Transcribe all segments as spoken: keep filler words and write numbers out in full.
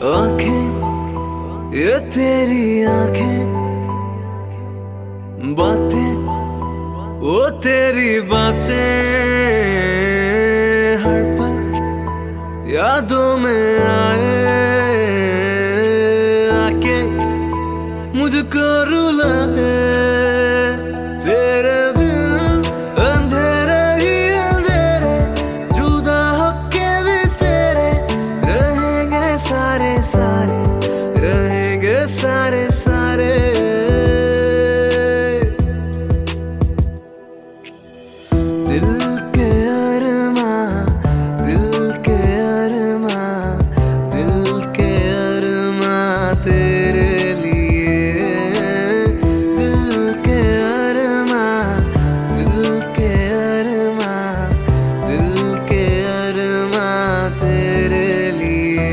आंखें ये तेरी आंखें, बातें वो तेरी बातें, हर पल यादों में आए आके मुझको रुलाए। तेरे बिन अंधेरे ही अंधेरे, जुदा होके भी तेरे रहेंगे सारे सारे, रहेंगे सारे सारे। दिल के अरमां, दिल के अरमां, दिल के अरमां तेरे लिए। दिल के अरमां, दिल के अरमां, दिल के अरमां तेरे लिए।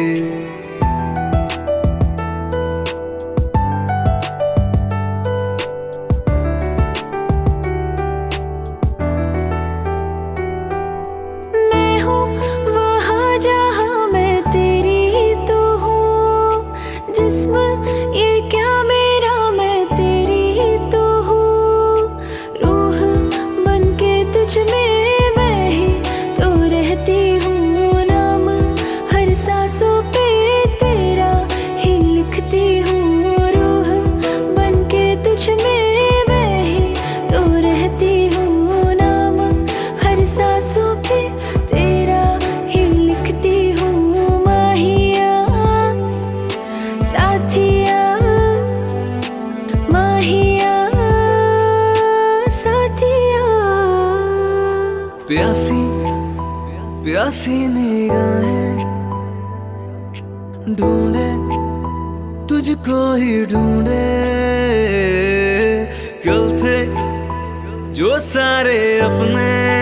प्यासी प्यासी निगाहें ढूंढे तुझको ही ढूंढे। कल थे जो सारे अपने